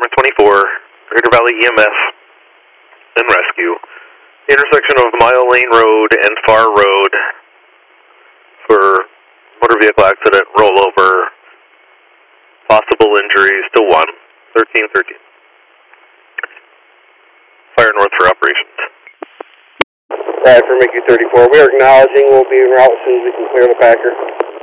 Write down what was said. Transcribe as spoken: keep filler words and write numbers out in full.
Department twenty-four, Greater Valley E M S and Rescue. Intersection of Mile Lane Road and Far Road for motor vehicle accident, rollover, possible injuries to one, thirteen thirteen. Fire North for operations. Alright, for Mickey thirty-four, we are acknowledging we'll be en route as soon as we can clear the Packer.